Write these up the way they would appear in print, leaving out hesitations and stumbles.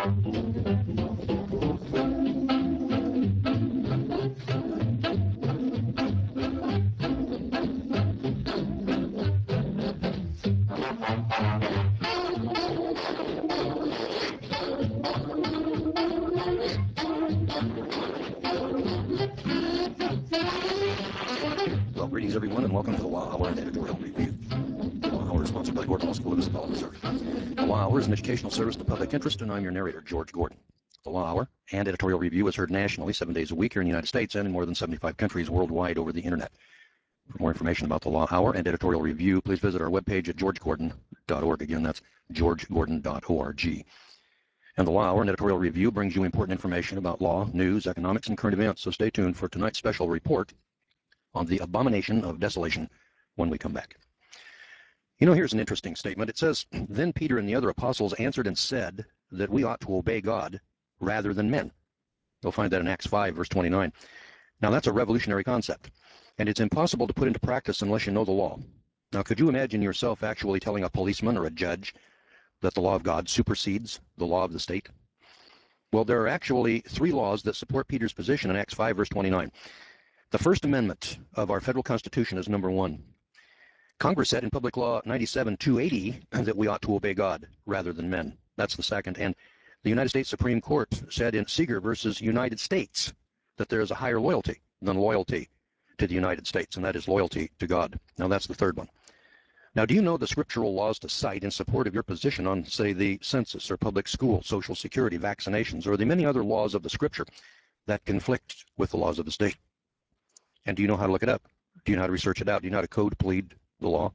Well, greetings everyone, and welcome to the Law Hour and Editorial Review. The Law Hour is sponsored by Gordon Law School of Isabella, Missouri. The Law Hour is an educational service to the public interest, and I'm your narrator, George Gordon. The Law Hour and Editorial Review is heard nationally 7 days a week here in the United States and in more than 75 countries worldwide over the Internet. For more information about the Law Hour and Editorial Review, please visit our webpage at georgegordon.org. Again, that's georgegordon.org. And the Law Hour and Editorial Review brings you important information about law, news, economics, and current events, so stay tuned for tonight's special report on the abomination of desolation when we come back. You know, here's an interesting statement. It says, "Then Peter and the other apostles answered and said that we ought to obey God rather than men." You'll find that in Acts 5, verse 29. Now, that's a revolutionary concept, and it's impossible to put into practice unless you know the law. Now, could you imagine yourself actually telling a policeman or a judge that the law of God supersedes the law of the state? Well, there are actually 3 laws that support Peter's position in Acts 5, verse 29. The First Amendment of our federal Constitution is number 1. Congress said in Public Law 97-280 that we ought to obey God rather than men. That's the second. And the United States Supreme Court said in Seeger versus United States that there is a higher loyalty than loyalty to the United States, and that is loyalty to God. Now, that's the third one. Now, do you know the scriptural laws to cite in support of your position on, say, the census or public school, Social Security, vaccinations, or the many other laws of the Scripture that conflict with the laws of the state? And do you know how to look it up? Do you know how to research it out? Do you know how to code plead the law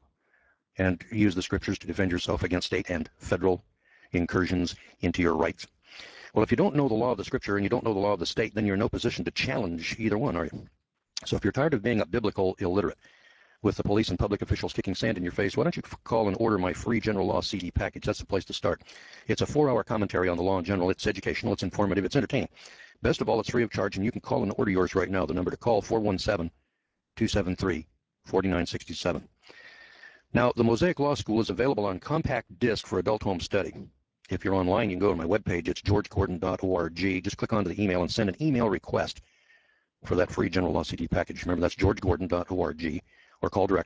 and use the scriptures to defend yourself against state and federal incursions into your rights? Well, if you don't know the law of the Scripture and you don't know the law of the state, then you're in no position to challenge either one, are you? So if you're tired of being a biblical illiterate with the police and public officials kicking sand in your face, why don't you call and order my free general law CD package? That's the place to start. It's a 4-hour commentary on the law in general. It's educational, it's informative, it's entertaining. Best of all, it's free of charge, and you can call and order yours right now. The number to call, 417-273-4967. Now, the Mosaic Law School is available on compact disc for adult home study. If you're online, you can go to my webpage. It's georgegordon.org. Just click onto the email and send an email request for that free general law CD package. Remember, that's georgegordon.org, or call direct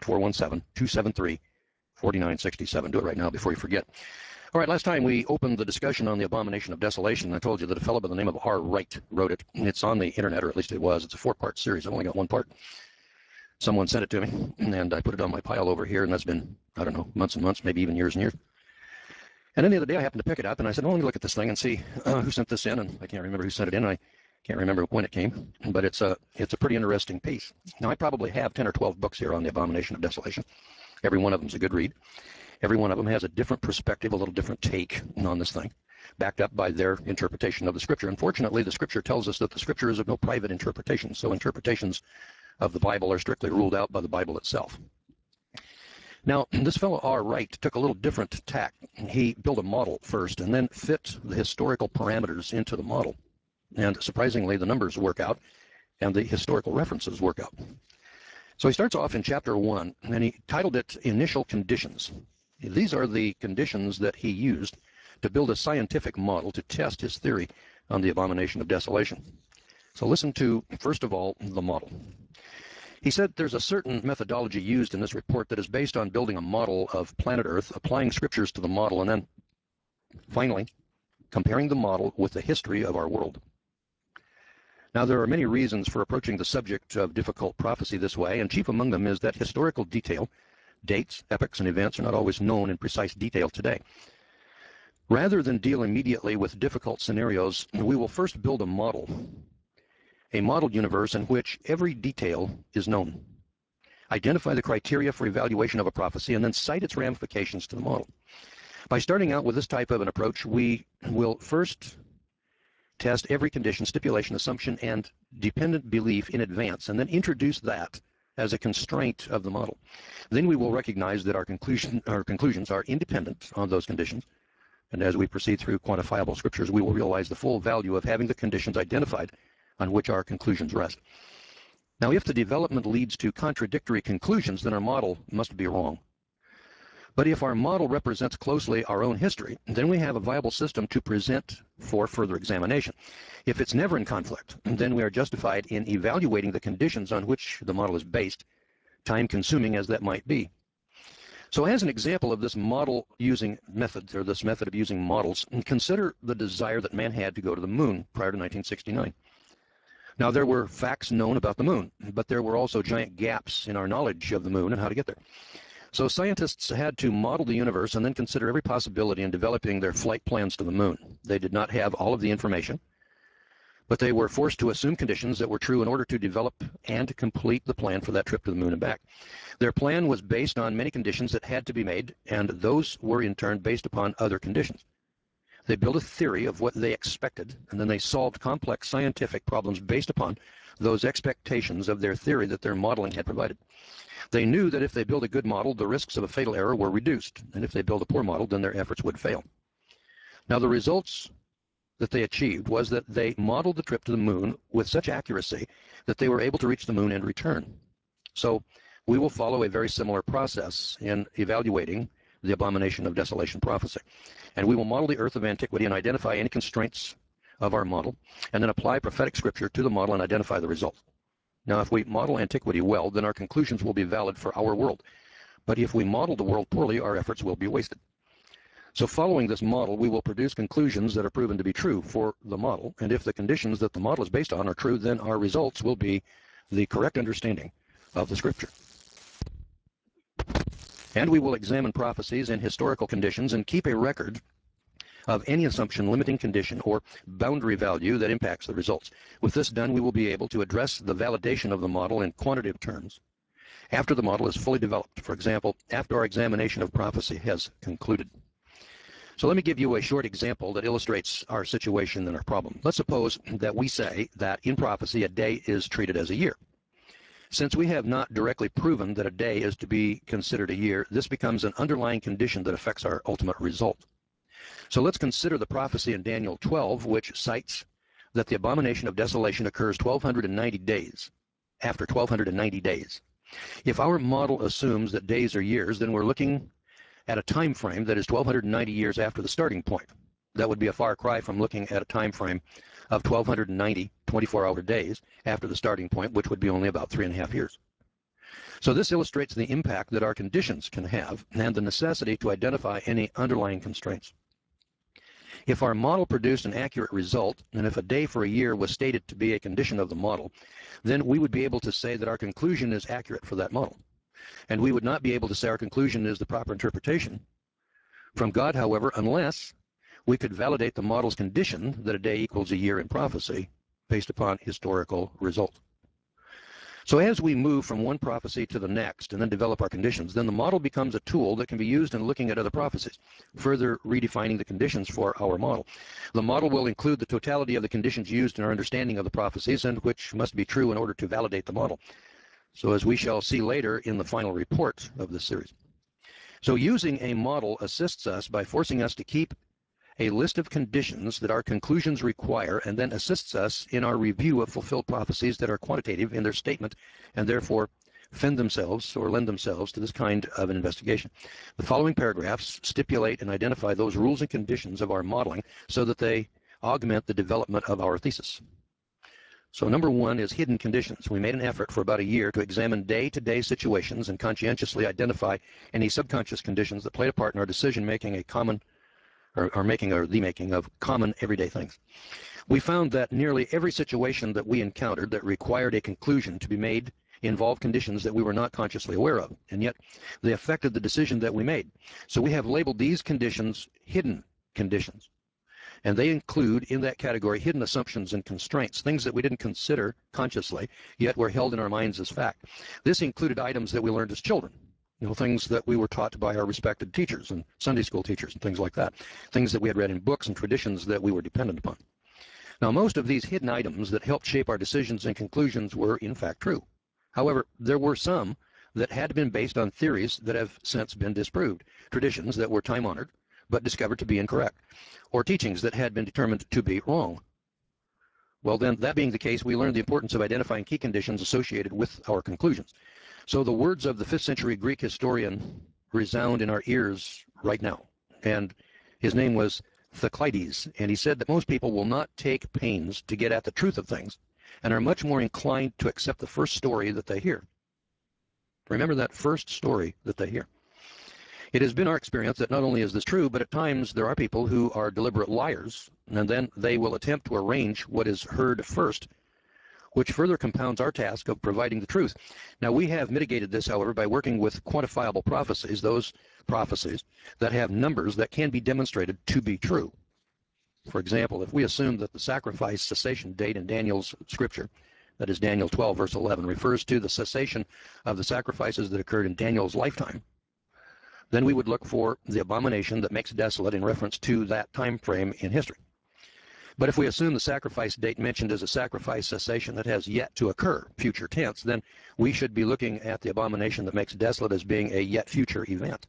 417-273-4967. Do it right now before you forget. All right, last time we opened the discussion on the abomination of desolation. I told you that a fellow by the name of R. Wright wrote it. It's on the internet, or at least it was. It's a 4-part series. I've only got 1 part. Someone sent it to me, and I put it on my pile over here, and that's been, I don't know, months and months, maybe even years and years. And then the other day I happened to pick it up, and I said, well, let me look at this thing and see who sent this in, and I can't remember who sent it in. I can't remember when it came, but it's a pretty interesting piece. Now, I probably have 10 or 12 books here on the abomination of desolation. Every one of them is a good read. Every one of them has a different perspective, a little different take on this thing, backed up by their interpretation of the Scripture. Unfortunately, the Scripture tells us that the Scripture is of no private interpretation, so interpretations of the Bible are strictly ruled out by the Bible itself. Now, this fellow R. Wright took a little different tack. He built a model first and then fit the historical parameters into the model. And surprisingly, the numbers work out and the historical references work out. So he starts off in chapter 1, and he titled it Initial Conditions. These are the conditions that he used to build a scientific model to test his theory on the abomination of desolation. So listen to, first of all, the model. He said there's a certain methodology used in this report that is based on building a model of planet Earth, applying scriptures to the model, and then finally comparing the model with the history of our world. Now, there are many reasons for approaching the subject of difficult prophecy this way, and chief among them is that historical detail, dates, epochs, and events are not always known in precise detail today. Rather than deal immediately with difficult scenarios, we will first build a model universe in which every detail is known. Identify the criteria for evaluation of a prophecy, and then cite its ramifications to the model. By starting out with this type of an approach, we will first test every condition, stipulation, assumption, and dependent belief in advance, and then introduce that as a constraint of the model. Then we will recognize that our conclusions are independent on those conditions, and as we proceed through quantifiable scriptures, we will realize the full value of having the conditions identified on which our conclusions rest. Now, if the development leads to contradictory conclusions, then our model must be wrong. But if our model represents closely our own history, then we have a viable system to present for further examination. If it's never in conflict, then we are justified in evaluating the conditions on which the model is based, time-consuming as that might be. So as an example of this model using method, or this method of using models, consider the desire that man had to go to the moon prior to 1969. Now, there were facts known about the moon, but there were also giant gaps in our knowledge of the moon and how to get there. So scientists had to model the universe and then consider every possibility in developing their flight plans to the moon. They did not have all of the information, but they were forced to assume conditions that were true in order to develop and complete the plan for that trip to the moon and back. Their plan was based on many conditions that had to be made, and those were in turn based upon other conditions. They built a theory of what they expected, and then they solved complex scientific problems based upon those expectations of their theory that their modeling had provided. They knew that if they built a good model, the risks of a fatal error were reduced, and if they built a poor model, then their efforts would fail. Now, the results that they achieved was that they modeled the trip to the moon with such accuracy that they were able to reach the moon and return. So we will follow a very similar process in evaluating the abomination of desolation prophecy. And we will model the earth of antiquity and identify any constraints of our model, and then apply prophetic scripture to the model and identify the result. Now, if we model antiquity well, then our conclusions will be valid for our world. But if we model the world poorly, our efforts will be wasted. So following this model, we will produce conclusions that are proven to be true for the model. And if the conditions that the model is based on are true, then our results will be the correct understanding of the scripture. And we will examine prophecies and historical conditions and keep a record of any assumption, limiting condition, or boundary value that impacts the results. With this done, we will be able to address the validation of the model in quantitative terms after the model is fully developed. For example, after our examination of prophecy has concluded. So let me give you a short example that illustrates our situation and our problem. Let's suppose that we say that in prophecy a day is treated as a year. Since we have not directly proven that a day is to be considered a year, this becomes an underlying condition that affects our ultimate result. So let's consider the prophecy in Daniel 12, which cites that the abomination of desolation occurs 1,290 days, after 1,290 days. If our model assumes that days are years, then we're looking at a time frame that is 1,290 years after the starting point. That would be a far cry from looking at a time frame of 1,290 24-hour days after the starting point, which would be only about 3.5 years. So this illustrates the impact that our conditions can have and the necessity to identify any underlying constraints. If our model produced an accurate result, and if a day for a year was stated to be a condition of the model, then we would be able to say that our conclusion is accurate for that model. And we would not be able to say our conclusion is the proper interpretation from God, however, unless we could validate the model's condition that a day equals a year in prophecy based upon historical result. So as we move from one prophecy to the next and then develop our conditions, then the model becomes a tool that can be used in looking at other prophecies, further redefining the conditions for our model. The model will include the totality of the conditions used in our understanding of the prophecies and which must be true in order to validate the model. So as we shall see later in the final report of this series. So using a model assists us by forcing us to keep a list of conditions that our conclusions require, and then assists us in our review of fulfilled prophecies that are quantitative in their statement and therefore lend themselves to this kind of an investigation. The following paragraphs stipulate and identify those rules and conditions of our modeling so that they augment the development of our thesis. So number one is hidden conditions. We made an effort for about a year to examine day-to-day situations and conscientiously identify any subconscious conditions that played a part in our decision-making the making of common everyday things. We found that nearly every situation that we encountered that required a conclusion to be made involved conditions that we were not consciously aware of, and yet they affected the decision that we made. So we have labeled these conditions hidden conditions, and they include in that category hidden assumptions and constraints, things that we didn't consider consciously, yet were held in our minds as fact. This included items that we learned as children. Things that we were taught by our respected teachers and Sunday school teachers and things like that. Things that we had read in books and traditions that we were dependent upon. Now, most of these hidden items that helped shape our decisions and conclusions were, in fact, true. However, there were some that had been based on theories that have since been disproved, traditions that were time-honored but discovered to be incorrect, or teachings that had been determined to be wrong. Well, then, that being the case, we learned the importance of identifying key conditions associated with our conclusions. So the words of the 5th century Greek historian resound in our ears right now. And his name was Theclides, and he said that most people will not take pains to get at the truth of things and are much more inclined to accept the first story that they hear. Remember that first story that they hear. It has been our experience that not only is this true, but at times there are people who are deliberate liars, and then they will attempt to arrange what is heard first, which further compounds our task of providing the truth. Now, we have mitigated this, however, by working with quantifiable prophecies, those prophecies that have numbers that can be demonstrated to be true. For example, if we assume that the sacrifice cessation date in Daniel's scripture, that is Daniel 12, verse 11, refers to the cessation of the sacrifices that occurred in Daniel's lifetime, then we would look for the abomination that makes desolate in reference to that time frame in history. But if we assume the sacrifice date mentioned as a sacrifice cessation that has yet to occur, future tense, then we should be looking at the abomination that makes desolate as being a yet future event.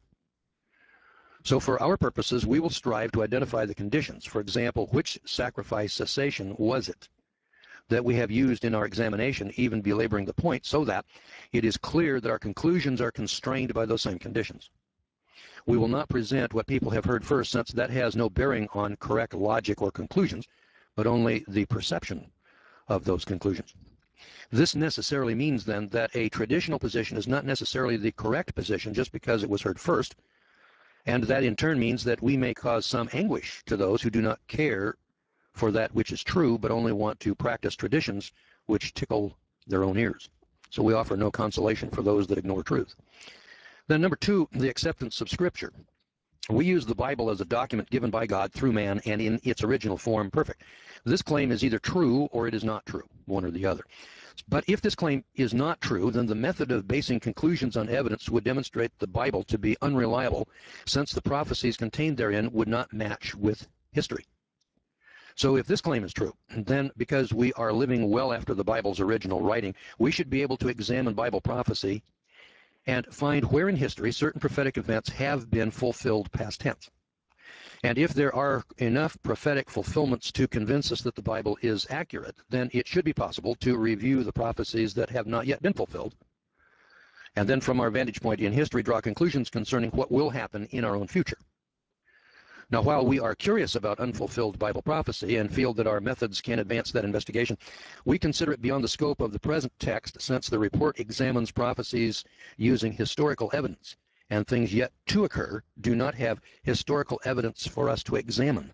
So for our purposes, we will strive to identify the conditions. For example, which sacrifice cessation was it that we have used in our examination, even belaboring the point, so that it is clear that our conclusions are constrained by those same conditions. We will not present what people have heard first, since that has no bearing on correct logic or conclusions, but only the perception of those conclusions. This necessarily means then that a traditional position is not necessarily the correct position just because it was heard first, and that in turn means that we may cause some anguish to those who do not care for that which is true, but only want to practice traditions which tickle their own ears. So we offer no consolation for those that ignore truth. Then number two, the acceptance of Scripture. We use the Bible as a document given by God through man and in its original form perfect. This claim is either true or it is not true, one or the other. But if this claim is not true, then the method of basing conclusions on evidence would demonstrate the Bible to be unreliable, since the prophecies contained therein would not match with history. So if this claim is true, then because we are living well after the Bible's original writing, we should be able to examine Bible prophecy and find where in history certain prophetic events have been fulfilled past tense. And if there are enough prophetic fulfillments to convince us that the Bible is accurate, then it should be possible to review the prophecies that have not yet been fulfilled, and then from our vantage point in history draw conclusions concerning what will happen in our own future. Now, while we are curious about unfulfilled Bible prophecy and feel that our methods can advance that investigation, we consider it beyond the scope of the present text, since the report examines prophecies using historical evidence, and things yet to occur do not have historical evidence for us to examine.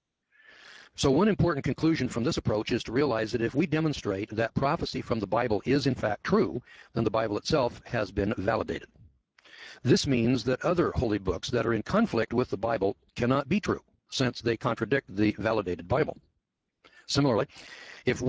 So one important conclusion from this approach is to realize that if we demonstrate that prophecy from the Bible is in fact true, then the Bible itself has been validated. This means that other holy books that are in conflict with the Bible cannot be true, since they contradict the validated Bible. Similarly, if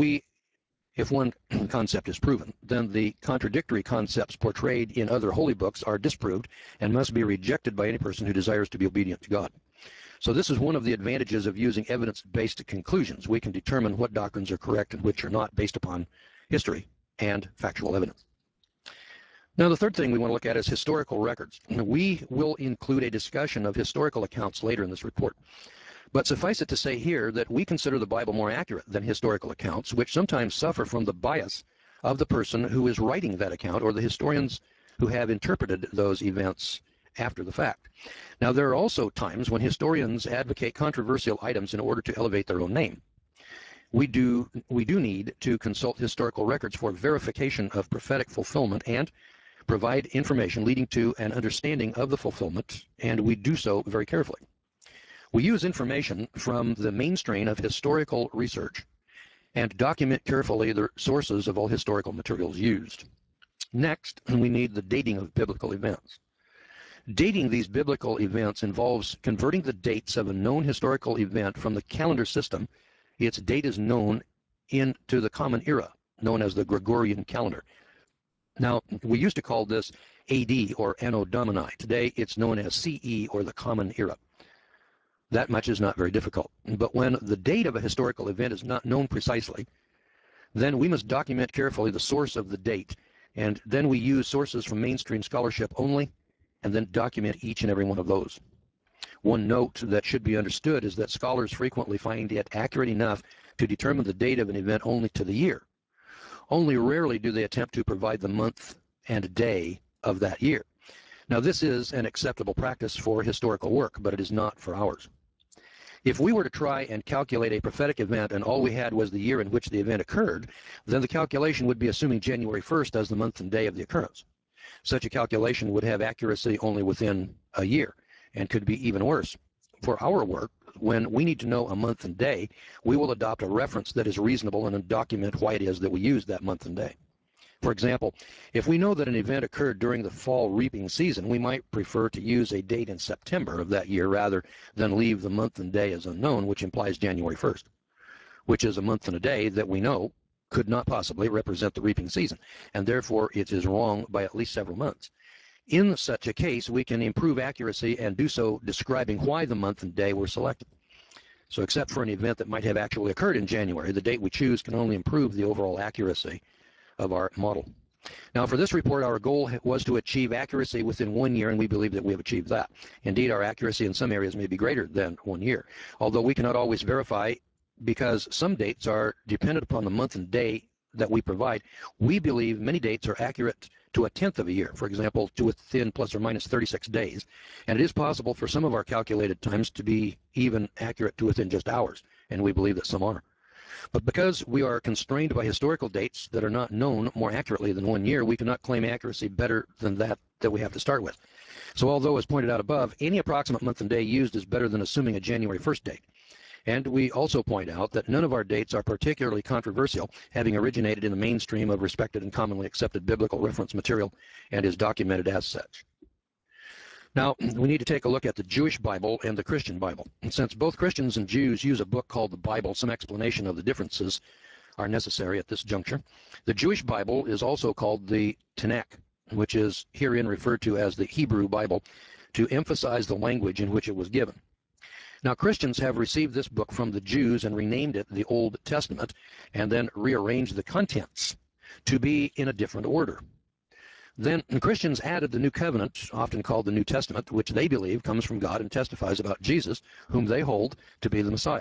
one concept is proven, then the contradictory concepts portrayed in other holy books are disproved and must be rejected by any person who desires to be obedient to God. So this is one of the advantages of using evidence-based conclusions. We can determine what doctrines are correct and which are not based upon history and factual evidence. Now, the third thing we want to look at is historical records. We will include a discussion of historical accounts later in this report. But suffice it to say here that we consider the Bible more accurate than historical accounts, which sometimes suffer from the bias of the person who is writing that account or the historians who have interpreted those events after the fact. Now, there are also times when historians advocate controversial items in order to elevate their own name. We do need to consult historical records for verification of prophetic fulfillment and provide information leading to an understanding of the fulfillment, and we do so very carefully. We use information from the mainstream of historical research and document carefully the sources of all historical materials used. Next, we need the dating of biblical events. Dating these biblical events involves converting the dates of a known historical event from the calendar system. Its date is known into the common era, known as the Gregorian calendar. Now, we used to call this AD or Anno Domini. Today, it's known as CE or the Common Era. That much is not very difficult. But when the date of a historical event is not known precisely, then we must document carefully the source of the date, and then we use sources from mainstream scholarship only, and then document each and every one of those. One note that should be understood is that scholars frequently find it accurate enough to determine the date of an event only to the year. Only rarely do they attempt to provide the month and day of that year. Now, this is an acceptable practice for historical work, but it is not for ours. If we were to try and calculate a prophetic event and all we had was the year in which the event occurred, then the calculation would be assuming January 1st as the month and day of the occurrence. Such a calculation would have accuracy only within a year and could be even worse. For our work, when we need to know a month and day, we will adopt a reference that is reasonable and document why it is that we use that month and day. For example, if we know that an event occurred during the fall reaping season, we might prefer to use a date in September of that year rather than leave the month and day as unknown, which implies January 1st, which is a month and a day that we know could not possibly represent the reaping season, and therefore it is wrong by at least several months. In such a case, we can improve accuracy and do so describing why the month and day were selected. So except for an event that might have actually occurred in January, the date we choose can only improve the overall accuracy of our model. Now, for this report, our goal was to achieve accuracy within 1 year, and we believe that we have achieved that. Indeed, our accuracy in some areas may be greater than 1 year, although we cannot always verify because some dates are dependent upon the month and day that we provide. We believe many dates are accurate to a tenth of a year, for example, to within plus or minus 36 days, and it is possible for some of our calculated times to be even accurate to within just hours, and we believe that some are. But because we are constrained by historical dates that are not known more accurately than 1 year, we cannot claim accuracy better than that we have to start with. So although, as pointed out above, any approximate month and day used is better than assuming a January 1st date. And we also point out that none of our dates are particularly controversial, having originated in the mainstream of respected and commonly accepted biblical reference material and is documented as such. Now, we need to take a look at the Jewish Bible and the Christian Bible. And since both Christians and Jews use a book called the Bible, some explanation of the differences are necessary at this juncture. The Jewish Bible is also called the Tanakh, which is herein referred to as the Hebrew Bible, to emphasize the language in which it was given. Now, Christians have received this book from the Jews and renamed it the Old Testament, and then rearranged the contents to be in a different order. Then Christians added the New Covenant, often called the New Testament, which they believe comes from God and testifies about Jesus, whom they hold to be the Messiah.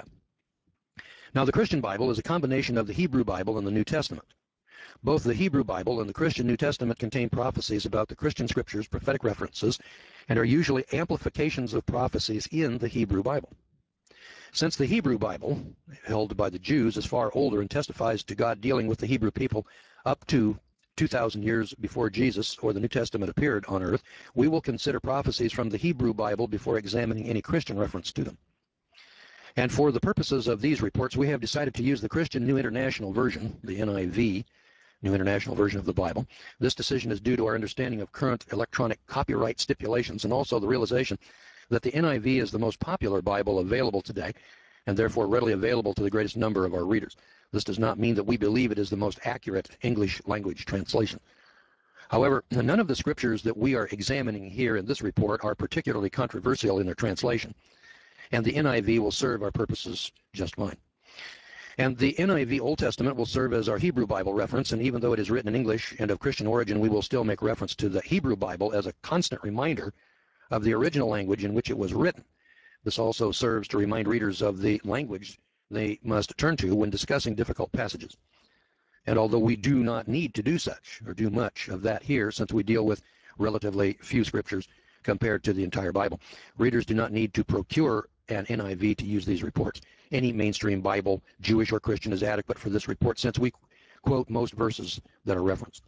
Now, the Christian Bible is a combination of the Hebrew Bible and the New Testament. Both the Hebrew Bible and the Christian New Testament contain prophecies about the Christian scriptures, prophetic references, and are usually amplifications of prophecies in the Hebrew Bible. Since the Hebrew Bible, held by the Jews, is far older and testifies to God dealing with the Hebrew people up to 2,000 years before Jesus or the New Testament appeared on earth, we will consider prophecies from the Hebrew Bible before examining any Christian reference to them. And for the purposes of these reports, we have decided to use the Christian New International Version, the NIV, New International Version of the Bible. This decision is due to our understanding of current electronic copyright stipulations and also the realization that the NIV is the most popular Bible available today and therefore readily available to the greatest number of our readers. This does not mean that we believe it is the most accurate English language translation. However, none of the scriptures that we are examining here in this report are particularly controversial in their translation, and the NIV will serve our purposes just fine. And the NIV Old Testament will serve as our Hebrew Bible reference, and even though it is written in English and of Christian origin, we will still make reference to the Hebrew Bible as a constant reminder of the original language in which it was written. This also serves to remind readers of the language they must turn to when discussing difficult passages. And although we do not need to do such or do much of that here, since we deal with relatively few scriptures compared to the entire Bible, readers do not need to procure an NIV to use these reports. Any mainstream Bible, Jewish or Christian, is adequate for this report since we quote most verses that are referenced.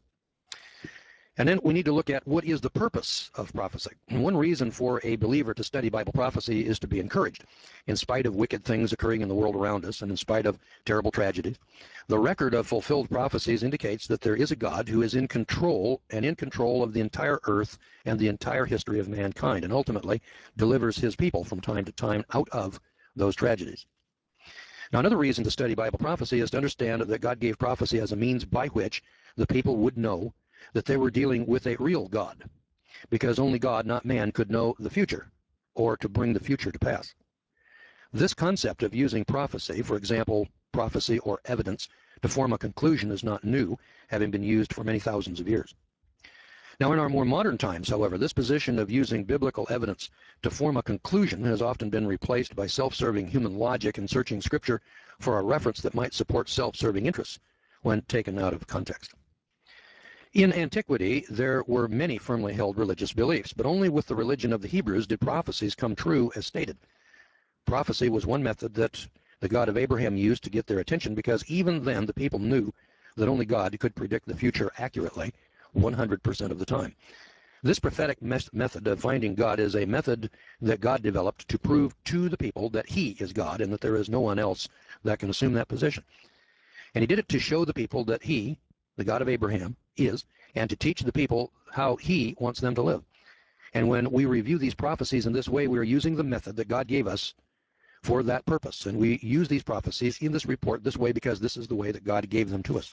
And then we need to look at what is the purpose of prophecy. And one reason for a believer to study Bible prophecy is to be encouraged. In spite of wicked things occurring in the world around us and in spite of terrible tragedies, the record of fulfilled prophecies indicates that there is a God who is in control and in control of the entire earth and the entire history of mankind, and ultimately delivers his people from time to time out of those tragedies. Now, another reason to study Bible prophecy is to understand that God gave prophecy as a means by which the people would know that they were dealing with a real God, because only God, not man, could know the future or to bring the future to pass. This concept of using prophecy, for example, prophecy or evidence, to form a conclusion is not new, having been used for many thousands of years. Now, in our more modern times, however, this position of using biblical evidence to form a conclusion has often been replaced by self-serving human logic and searching Scripture for a reference that might support self-serving interests when taken out of context. In antiquity, there were many firmly held religious beliefs, but only with the religion of the Hebrews did prophecies come true as stated. Prophecy was one method that the God of Abraham used to get their attention, because even then the people knew that only God could predict the future accurately 100% of the time. This prophetic method of finding God is a method that God developed to prove to the people that he is God and that there is no one else that can assume that position. And he did it to show the people that he, the God of Abraham, is, and to teach the people how he wants them to live. And when we review these prophecies in this way, we are using the method that God gave us for that purpose. And we use these prophecies in this report this way because this is the way that God gave them to us.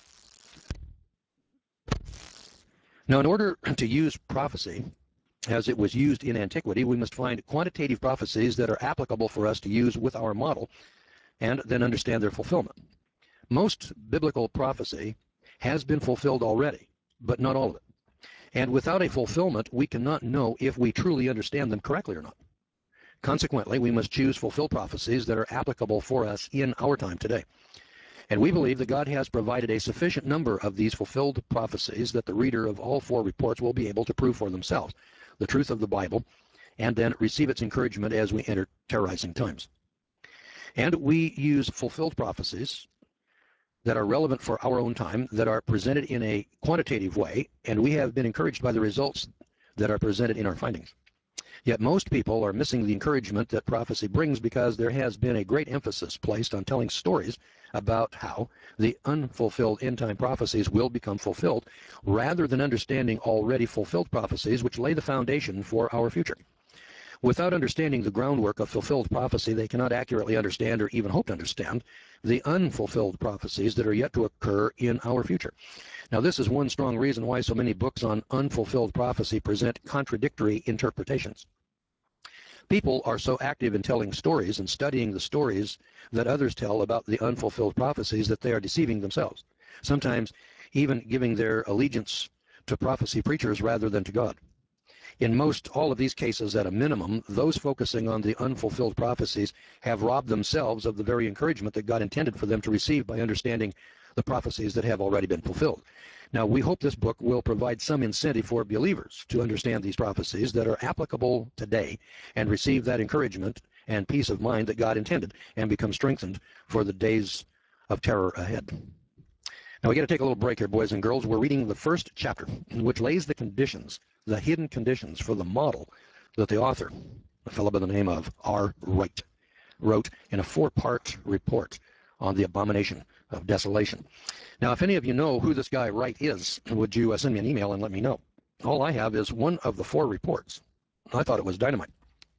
Now, in order to use prophecy as it was used in antiquity, we must find quantitative prophecies that are applicable for us to use with our model and then understand their fulfillment. Most biblical prophecy has been fulfilled already, but not all of it. And without a fulfillment, we cannot know if we truly understand them correctly or not. Consequently, we must choose fulfilled prophecies that are applicable for us in our time today. And we believe that God has provided a sufficient number of these fulfilled prophecies that the reader of all four reports will be able to prove for themselves the truth of the Bible and then receive its encouragement as we enter terrorizing times. And we use fulfilled prophecies that are relevant for our own time, that are presented in a quantitative way, and we have been encouraged by the results that are presented in our findings. Yet most people are missing the encouragement that prophecy brings because there has been a great emphasis placed on telling stories about how the unfulfilled end-time prophecies will become fulfilled, rather than understanding already fulfilled prophecies which lay the foundation for our future. Without understanding the groundwork of fulfilled prophecy, they cannot accurately understand or even hope to understand the unfulfilled prophecies that are yet to occur in our future. Now, this is one strong reason why so many books on unfulfilled prophecy present contradictory interpretations. People are so active in telling stories and studying the stories that others tell about the unfulfilled prophecies that they are deceiving themselves, sometimes even giving their allegiance to prophecy preachers rather than to God. In most all of these cases, at a minimum, those focusing on the unfulfilled prophecies have robbed themselves of the very encouragement that God intended for them to receive by understanding the prophecies that have already been fulfilled. Now, we hope this book will provide some incentive for believers to understand these prophecies that are applicable today and receive that encouragement and peace of mind that God intended and become strengthened for the days of terror ahead. Now, we got to take a little break here, boys and girls. We're reading the first chapter, which lays the conditions, the hidden conditions for the model that the author, a fellow by the name of R. Wright, wrote in a 4-part report on the abomination of desolation. Now, if any of you know who this guy Wright is, would you send me an email and let me know? All I have is one of the 4 reports. I thought it was dynamite.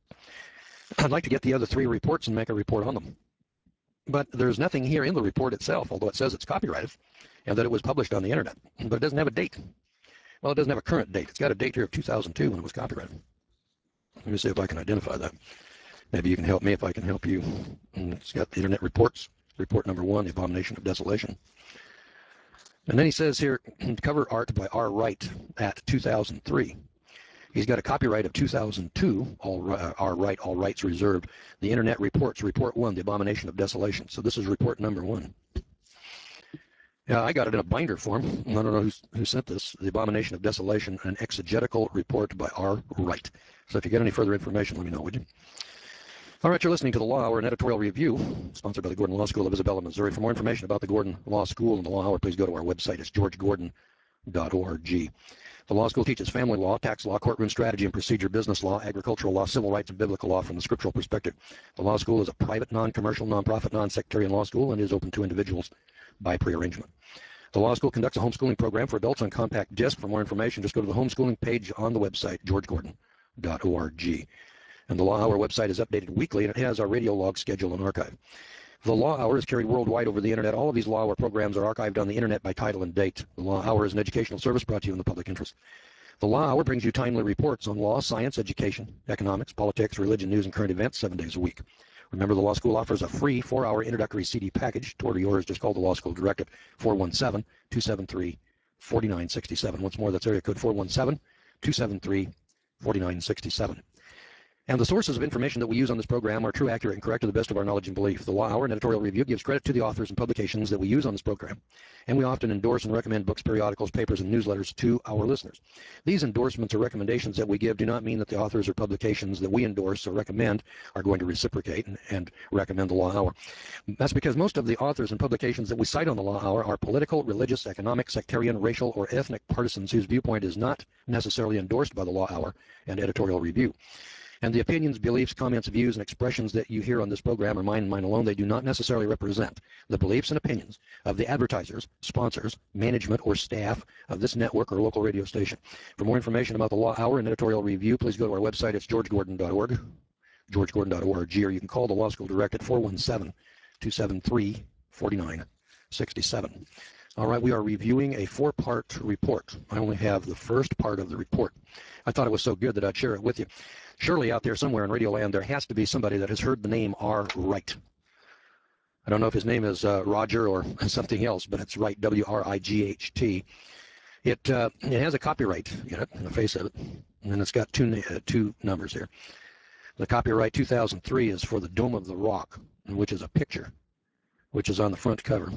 I'd like to get the other 3 reports and make a report on them. But there's nothing here in the report itself, although it says it's copyrighted and that it was published on the internet. But it doesn't have a date. Well, it doesn't have a current date. It's got a date here of 2002 when it was copyrighted. Let me see if I can identify that. Maybe you can help me if I can help you. It's got the internet reports. Report number 1, the abomination of desolation. And then he says here, cover art by R. Wright at 2003. He's got a copyright of 2002, R. Wright, all rights reserved. The internet reports, report 1, the abomination of desolation. So this is report number 1. Yeah, I got it in a binder form. I don't know who sent this. The abomination of desolation, an exegetical report by R. Wright. So if you get any further information, let me know, would you? All right, you're listening to The Law Hour, an editorial review, sponsored by the Gordon Law School of Isabella, Missouri. For more information about the Gordon Law School and The Law Hour, please go to our website. It's georgegordon.org. The law school teaches family law, tax law, courtroom strategy and procedure, business law, agricultural law, civil rights, and biblical law from the scriptural perspective. The law school is a private, non-commercial, non-profit, non-sectarian law school and is open to individuals by prearrangement. The law school conducts a homeschooling program for adults on compact disc. For more information, just go to the homeschooling page on the website, georgegordon.org. And the Law Hour website is updated weekly, and it has our radio log schedule and archive. The Law Hour is carried worldwide over the internet. All of these Law Hour programs are archived on the internet by title and date. The Law Hour is an educational service brought to you in the public interest. The Law Hour brings you timely reports on law, science, education, economics, politics, religion, news, and current events 7 days a week. Remember, the Law School offers a free 4-hour introductory CD package. To order yours, just call the Law School direct at 417-273-4967. Once more, that's area code 417-273-4967. And the sources of information that we use on this program are true, accurate, and correct to the best of our knowledge and belief. The Law Hour and Editorial Review gives credit to the authors and publications that we use on this program, and we often endorse and recommend books, periodicals, papers, and newsletters to our listeners. These endorsements or recommendations that we give do not mean that the authors or publications that we endorse or recommend are going to reciprocate and recommend the Law Hour. That's because most of the authors and publications that we cite on the Law Hour are political, religious, economic, sectarian, racial, or ethnic partisans whose viewpoint is not necessarily endorsed by the Law Hour and Editorial Review. And the opinions, beliefs, comments, views, and expressions that you hear on this program are mine and mine alone. They do not necessarily represent the beliefs and opinions of the advertisers, sponsors, management, or staff of this network or local radio station. For more information about the Law Hour and Editorial Review, please go to our website. It's georgegordon.org, georgegordon.org, or you can call the Law School Direct at 417-273-4967. All right, we are reviewing a 4-part report. I only have the first part of the report. I thought it was so good that I'd share it with you. Surely out there somewhere in Radio Land, there has to be somebody that has heard the name R. Wright. I don't know if his name is Roger or something else, but it's Wright, W-R-I-G-H-T. It has a copyright in it, in the face of it, and it's got two numbers here. The copyright 2003 is for the Dome of the Rock, which is a picture, which is on the front cover.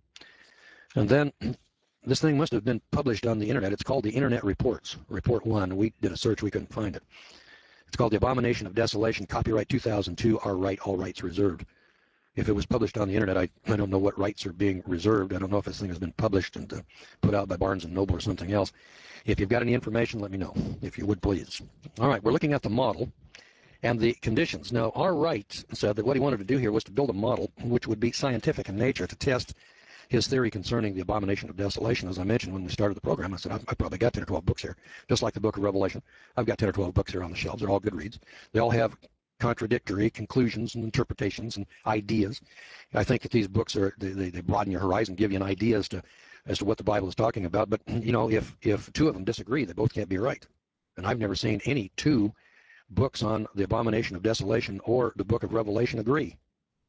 And then this thing must have been published on the internet. It's called the Internet Reports, Report 1. We did a search, we couldn't find it. It's called The Abomination of Desolation, copyright 2002, R. Wright, all rights reserved. If it was published on the internet, I don't know what rights are being reserved. I don't know if this thing has been published and put out by Barnes & Noble or something else. If you've got any information, let me know, if you would please. All right, we're looking at the model and the conditions. Now, R. Wright said that what he wanted to do here was to build a model which would be scientific in nature to test his theory concerning the abomination of desolation. As I mentioned when we started the program, I said, I've probably got 10 or 12 books here, just like the book of Revelation. I've got 10 or 12 books here on the shelves. They're all good reads. They all have contradictory conclusions and interpretations and ideas. I think that these books are, they broaden your horizon, give you an idea as to what the Bible is talking about. But, you know, if two of them disagree, they both can't be right. And I've never seen any two books on the abomination of desolation or the book of Revelation agree.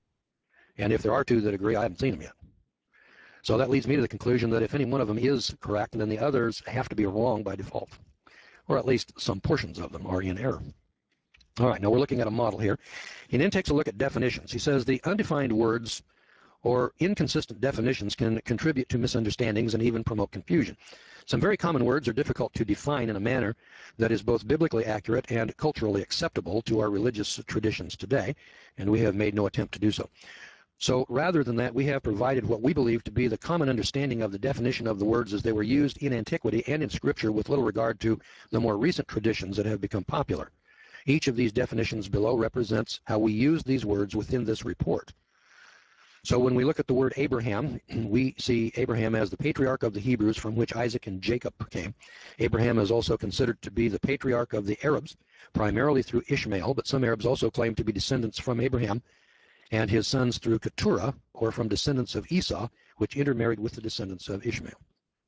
And if there are two that agree, I haven't seen them yet. So that leads me to the conclusion that if any one of them is correct, then the others have to be wrong by default, or at least some portions of them are in error. All right, now we're looking at a model here. He then takes a look at definitions. He says the undefined words or inconsistent definitions can contribute to misunderstandings and even promote confusion. Some very common words are difficult to define in a manner that is both biblically accurate and culturally acceptable to our religious traditions today, and we have made no attempt to do so. So rather than that, we have provided what we believe to be the common understanding of the definition of the words as they were used in antiquity and in Scripture, with little regard to the more recent traditions that have become popular. Each of these definitions below represents how we use these words within this report. So when we look at the word Abraham, we see Abraham as the patriarch of the Hebrews, from which Isaac and Jacob came. Abraham is also considered to be the patriarch of the Arabs, primarily through Ishmael, but some Arabs also claim to be descendants from Abraham and his sons through Keturah, or from descendants of Esau, which intermarried with the descendants of Ishmael.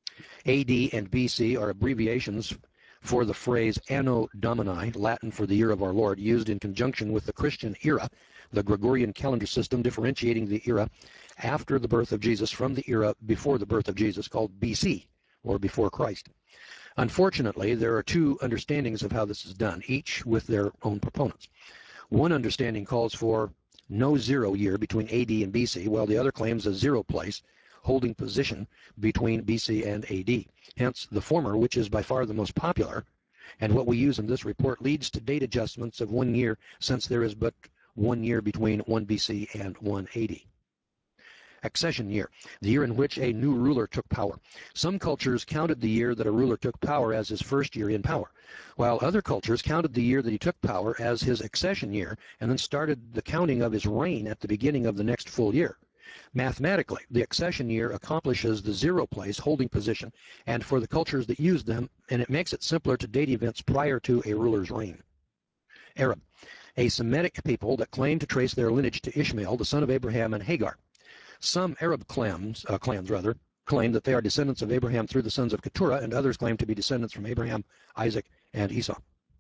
AD and BC are abbreviations for the phrase Anno Domini, Latin for the year of our Lord, used in conjunction with the Christian era, the Gregorian calendar system, differentiating the era after the birth of Jesus from the era before the birth of Jesus, called BC, or before Christ. Unfortunately, there are two understandings of how this is done, each with their own proponents. One understanding calls for no zero year between AD and BC, while the other claims a zero place holding position between BC and AD. Hence, the former, which is by far the most popular, and what we use in this report, leads to date adjustments of 1 year, since there is but 1 year between 1 BC and 1 AD. Accession year, the year in which a new ruler took power. Some cultures counted the year that a ruler took power as his first year in power, while other cultures counted the year that he took power as his accession year and then started the counting of his reign at the beginning of the next full year. Mathematically, the accession year accomplishes the zero place holding position, and for the cultures that use them, and it makes it simpler to date events prior to a ruler's reign. Arab, a Semitic people that claim to trace their lineage to Ishmael, the son of Abraham and Hagar. Some Arab clans claim that they are descendants of Abraham through the sons of Keturah, and others claim to be descendants from Abraham, Isaac, and Esau.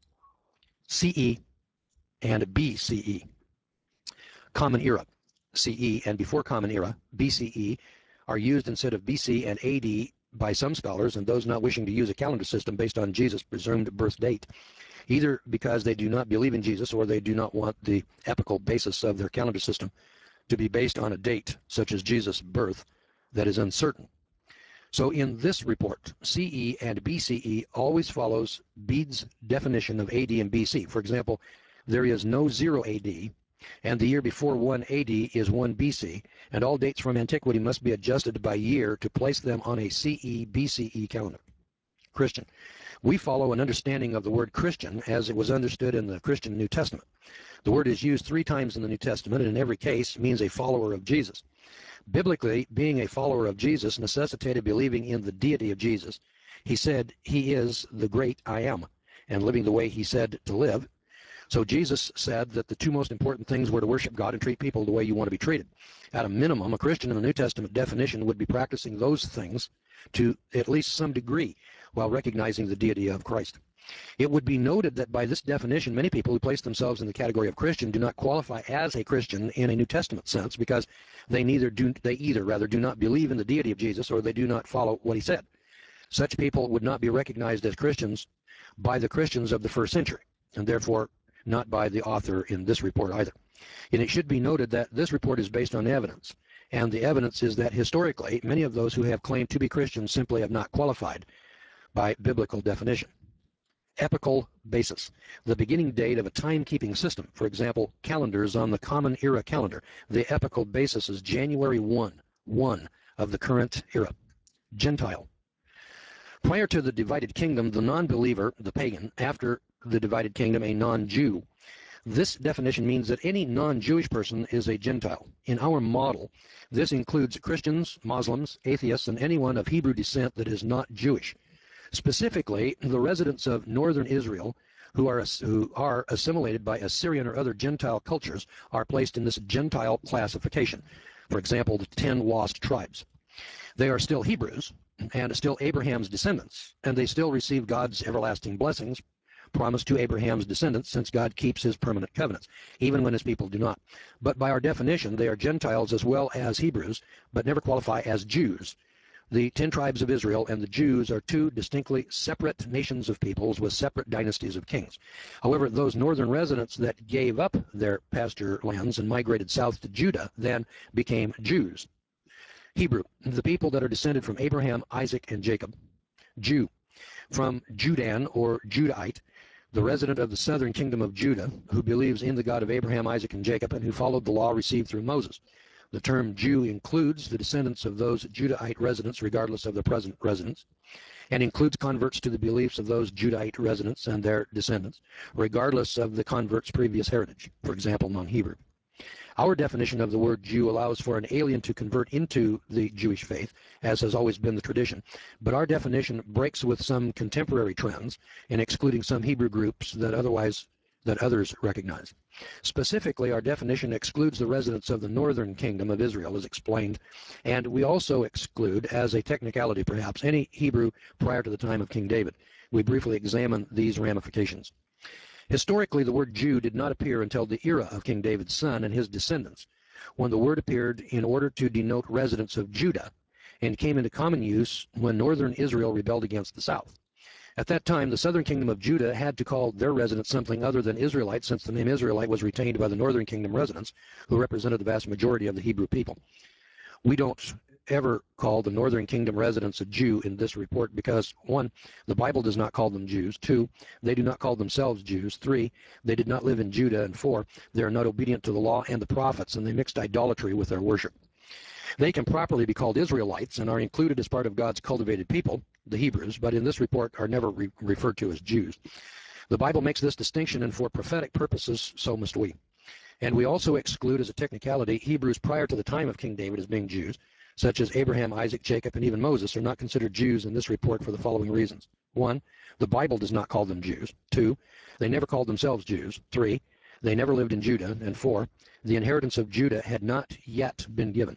CE and BCE. Common Era, CE, and before Common Era, BCE, are used instead of BC and AD by some scholars and those not wishing to use a calendar system based on Jesus' presumed birth date, either because they do not believe in Jesus or they do not want the epical basis of their calendar system to be based on a date, such as Jesus' birth, that is uncertain. So in this report, CE and BCE always follows Bede's definition of AD and BC. For example, there is no 0 AD, and the year before 1 AD is 1 BC, and all dates from antiquity must be adjusted by year to place them on a CE BCE calendar. Christian. We follow an understanding of the word Christian as it was understood in the Christian New Testament. The word is used 3 times in the New Testament, and in every case means a follower of Jesus. Biblically, being a follower of Jesus necessitated believing in the deity of Jesus. He said he is the great I am, and living the way he said to live. So Jesus said that the 2 most important things were to worship God and treat people the way you want to be treated. At a minimum, a Christian in the New Testament definition would be practicing those things to at least some degree while recognizing the deity of Christ. It would be noted that by this definition, many people who place themselves in the category of Christian do not qualify as a Christian in a New Testament sense because they either do not believe in the deity of Jesus or they do not follow what he said. Such people would not be recognized as Christians by the Christians of the first century, and therefore not by the author in this report either. And it should be noted that this report is based on evidence, and the evidence is that historically many of those who have claimed to be Christians simply have not qualified by biblical definition. Epical basis, the beginning date of a timekeeping system. For example, calendars on the Common Era calendar. The epical basis is January 1 of the current era. Gentile. Prior to the divided kingdom, the non-believer, the pagan. After the divided kingdom, a non-Jew. This definition means that any non-Jewish person is a Gentile. In our model, this includes Christians, Muslims, atheists, and anyone of Hebrew descent that is not Jewish. Specifically, the residents of northern Israel who are assimilated by Assyrian or other Gentile cultures are placed in this Gentile classification. For example, the 10 lost tribes. They are still Hebrews and still Abraham's descendants, and they still receive God's everlasting blessings promised to Abraham's descendants, since God keeps his permanent covenants, even when his people do not. But by our definition, they are Gentiles as well as Hebrews, but never qualify as Jews. The 10 tribes of Israel and the Jews are 2 distinctly separate nations of peoples with separate dynasties of kings. However, those northern residents that gave up their pasture lands and migrated south to Judah then became Jews. Hebrew, the people that are descended from Abraham, Isaac, and Jacob. Jew, from Judan or Judahite, the resident of the southern kingdom of Judah, who believes in the God of Abraham, Isaac, and Jacob, and who followed the law received through Moses. The term Jew includes the descendants of those Judahite residents regardless of their present residence, and includes converts to the beliefs of those Judahite residents and their descendants, regardless of the convert's previous heritage, for example, non-Hebrew. Our definition of the word Jew allows for an alien to convert into the Jewish faith, as has always been the tradition, but our definition breaks with some contemporary trends in excluding some Hebrew groups that others recognize. Specifically, our definition excludes the residents of the northern kingdom of Israel, as explained, and we also exclude, as a technicality perhaps, any Hebrew prior to the time of King David. We briefly examine these ramifications. Historically, the word Jew did not appear until the era of King David's son and his descendants, when the word appeared in order to denote residents of Judah, and came into common use when northern Israel rebelled against the south. At that time, the southern kingdom of Judah had to call their residents something other than Israelites, since the name Israelite was retained by the northern kingdom residents, who represented the vast majority of the Hebrew people. We don't ever call the northern kingdom residents a Jew in this report because, 1, the Bible does not call them Jews. 2, they do not call themselves Jews. 3, they did not live in Judah. And 4, they are not obedient to the law and the prophets, and they mixed idolatry with their worship. They can properly be called Israelites and are included as part of God's cultivated people, the Hebrews, but in this report are never referred to as Jews. The Bible makes this distinction, and for prophetic purposes, so must we. And we also exclude, as a technicality, Hebrews prior to the time of King David as being Jews, such as Abraham, Isaac, Jacob, and even Moses are not considered Jews in this report for the following reasons. 1, the Bible does not call them Jews. 2, they never called themselves Jews. 3, they never lived in Judah. And 4, the inheritance of Judah had not yet been given.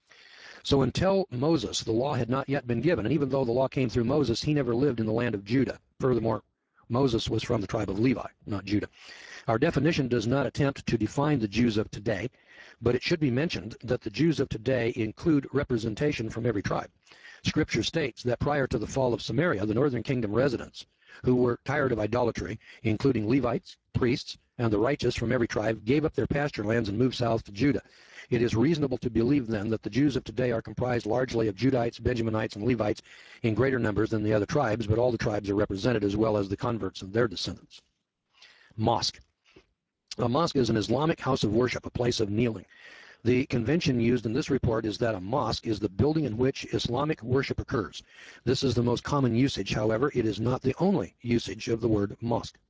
So until Moses, the law had not yet been given, and even though the law came through Moses, he never lived in the land of Judah. Furthermore, Moses was from the tribe of Levi, not Judah. Our definition does not attempt to define the Jews of today, but it should be mentioned that the Jews of today include representation from every tribe. Scripture states that prior to the fall of Samaria, the northern kingdom residents, who were tired of idolatry, including Levites, priests, and the righteous from every tribe, gave up their pasture lands and moved south to Judah. It is reasonable to believe then that the Jews of today are comprised largely of Judites, Benjaminites, and Levites in greater numbers than the other tribes, but all the tribes are represented as well as the converts and their descendants. Mosque. A mosque is an Islamic house of worship, a place of kneeling. The convention used in this report is that a mosque is the building in which Islamic worship occurs. This is the most common usage, however, it is not the only usage of the word mosque.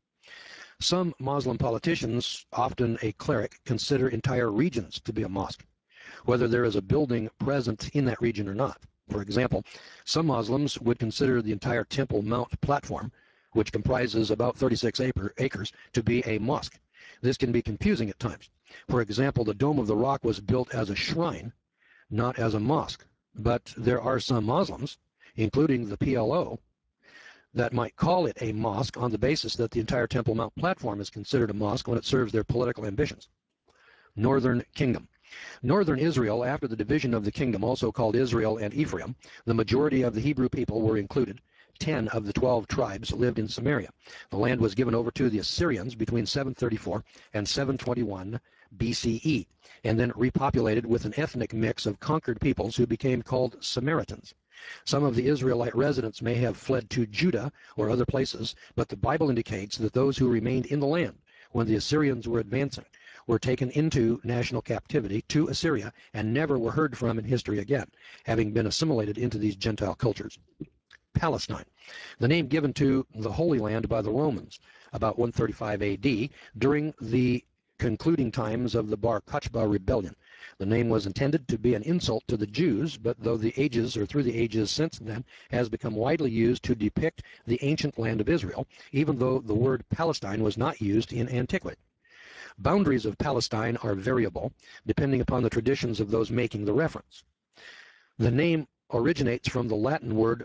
Some Muslim politicians, often a cleric, consider entire regions to be a mosque, whether there is a building present in that region or not. For example, some Muslims would consider the entire Temple Mount platform, which comprises about 36 acres, to be a mosque. This can be confusing at times. For example, the Dome of the Rock was built as a shrine, not as a mosque. But there are some Muslims, including the PLO, that might call it a mosque on the basis that the entire Temple Mount platform is considered a mosque when it serves their political ambitions. Northern Kingdom. Northern Israel, after the division of the kingdom, also called Israel and Ephraim, the majority of the Hebrew people were included. 10 of the 12 tribes lived in Samaria. The land was given over to the Assyrians between 734 and 721 BCE, and then repopulated with an ethnic mix of conquered peoples who became called Samaritans. Some of the Israelite residents may have fled to Judah or other places, but the Bible indicates that those who remained in the land when the Assyrians were advancing were taken into national captivity to Assyria and never were heard from in history again, having been assimilated into these Gentile cultures. Palestine, the name given to the Holy Land by the Romans about 135 AD during the concluding times of the Bar Kokhba rebellion. The name was intended to be an insult to the Jews, but through the ages since then, has become widely used to depict the ancient land of Israel, even though the word Palestine was not used in antiquity. Boundaries of Palestine are variable, depending upon the traditions of those making the reference. The name originates from the Latin word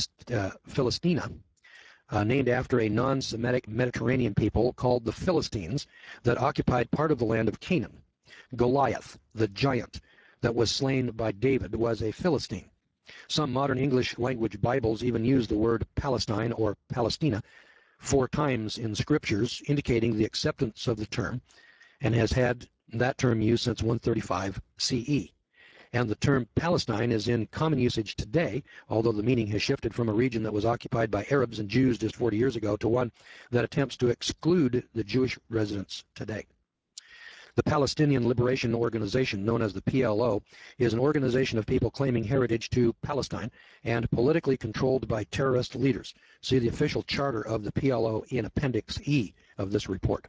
Philistina, named after a non-Semitic Mediterranean people called the Philistines that occupied part of the land of Canaan. Goliath, the giant that was slain by David, was a Philistine. Some modern English language Bibles even use the word Palestine or Palestina 4 times in scriptures, indicating the acceptance of the term, and has had that term used since 135 CE. And the term Palestine is in common usage today, although the meaning has shifted from a region that was occupied by Arabs and Jews just 40 years ago to one that attempts to exclude the Jewish residents today. The Palestinian Liberation Organization, known as the PLO, is an organization of people claiming heritage to Palestine and politically controlled by terrorist leaders. See the official charter of the PLO in Appendix E of this report.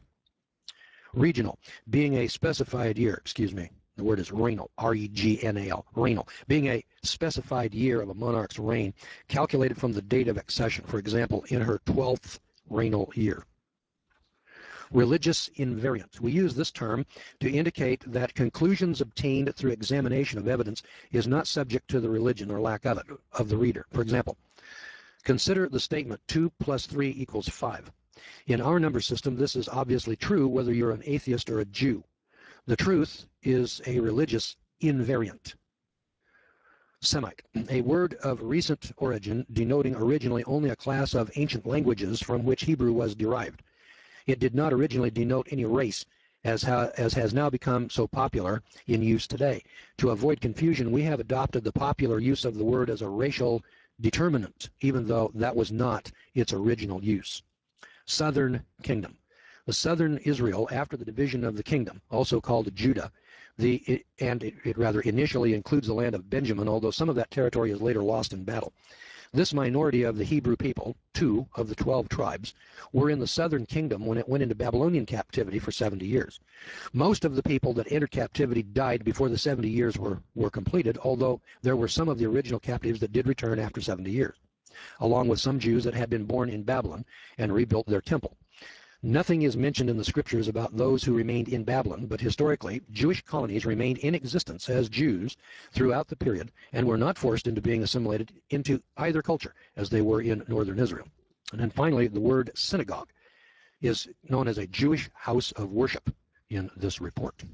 Regional, being a specified year, the word is regnal, R-E-G-N-A-L, regnal, being a specified year of a monarch's reign, calculated from the date of accession, for example, in her 12th regnal year. Religious invariant. We use this term to indicate that conclusions obtained through examination of evidence is not subject to the religion or lack of it of the reader. For example, consider the statement 2 plus 3 equals 5. In our number system, this is obviously true whether you're an atheist or a Jew. The truth is a religious invariant. Semite, a word of recent origin denoting originally only a class of ancient languages from which Hebrew was derived. It did not originally denote any race, as has now become so popular in use today. To avoid confusion, we have adopted the popular use of the word as a racial determinant, even though that was not its original use. Southern Kingdom. The southern Israel, after the division of the kingdom, also called Judah, it initially includes the land of Benjamin, although some of that territory is later lost in battle. This minority of the Hebrew people, 2 of the 12 tribes, were in the southern kingdom when it went into Babylonian captivity for 70 years. Most of the people that entered captivity died before the 70 years were completed, although there were some of the original captives that did return after 70 years, along with some Jews that had been born in Babylon and rebuilt their temple. Nothing is mentioned in the scriptures about those who remained in Babylon, but historically, Jewish colonies remained in existence as Jews throughout the period and were not forced into being assimilated into either culture as they were in northern Israel. And then finally, the word synagogue. is known as a Jewish house of worship in this report.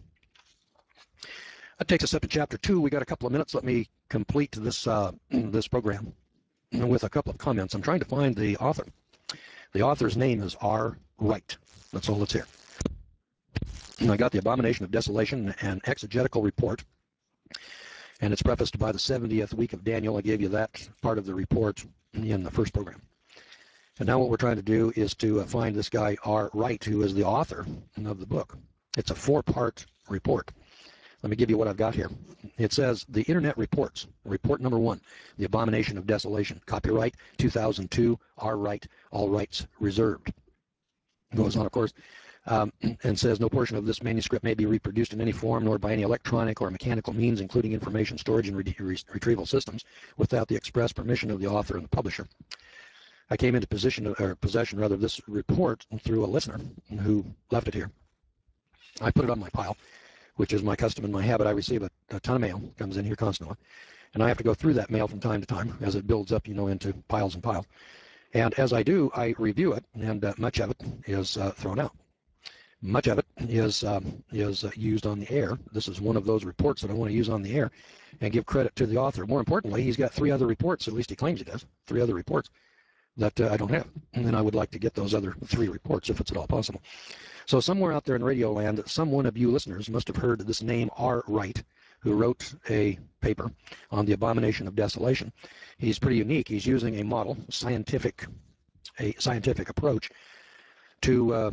That takes us up to chapter 2. We got a couple of minutes. Let me complete this this program with a couple of comments. I'm trying to find the author. The author's name is R. Wright. That's all that's here. And I got the Abomination of Desolation, an exegetical report, and it's prefaced by the 70th week of Daniel. I gave you that part of the report in the first program. And now what we're trying to do is to find this guy R. Wright, who is the author of the book. It's a 4-part report. Let me give you what I've got here. It says, the Internet Reports. Report number 1, The Abomination of Desolation. Copyright 2002, R. Wright, all rights reserved. Goes on, of course, and says, no portion of this manuscript may be reproduced in any form, nor by any electronic or mechanical means, including information storage and retrieval systems, without the express permission of the author and the publisher. I came into possession of this report through a listener who left it here. I put it on my pile, which is my custom and my habit. I receive a ton of mail, comes in here constantly, and I have to go through that mail from time to time as it builds up, into piles and piles. And as I do, I review it, and much of it is thrown out. Much of it is used on the air. This is one of those reports that I want to use on the air and give credit to the author. More importantly, he's got 3 other reports, at least he claims he does, 3 other reports that I don't have. And I would like to get those other 3 reports if it's at all possible. So somewhere out there in radio land, some one of you listeners must have heard this name R. Wright, who wrote a paper on the Abomination of Desolation. He's pretty unique. He's using a model, a scientific approach to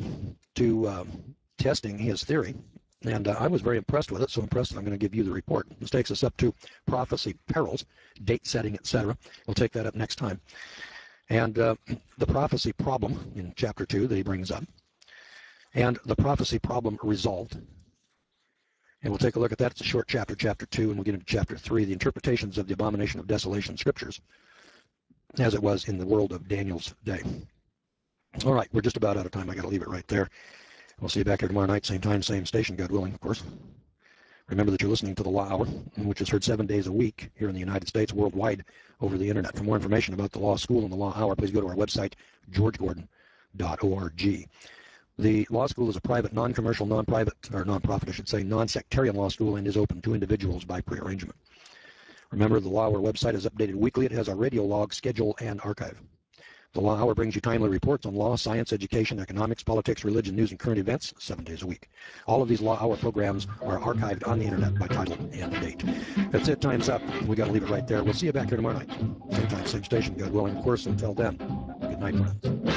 testing his theory. And I was very impressed with it, so impressed that I'm going to give you the report. This takes us up to prophecy perils, date setting, etc. We'll take that up next time. And the prophecy problem in chapter 2 that he brings up, and the prophecy problem resolved. And we'll take a look at that. It's a short chapter, chapter 2, and we'll get into chapter 3, the interpretations of the Abomination of Desolation scriptures, as it was in the world of Daniel's day. All right, we're just about out of time. I got to leave it right there. We'll see you back here tomorrow night, same time, same station, God willing, of course. Remember that you're listening to the Law Hour, which is heard 7 days a week here in the United States, worldwide, over the Internet. For more information about the Law School and the Law Hour, please go to our website, georgegordon.org. The law school is a private, non-commercial, non-profit, I should say, non-sectarian law school and is open to individuals by prearrangement. Remember, the Law Hour website is updated weekly. It has our radio log, schedule, and archive. The Law Hour brings you timely reports on law, science, education, economics, politics, religion, news, and current events 7 days a week. All of these Law Hour programs are archived on the Internet by title and date. That's it. Time's up. We got to leave it right there. We'll see you back here tomorrow night. Same time, same station, God willing, of course. Until then, good night, friends.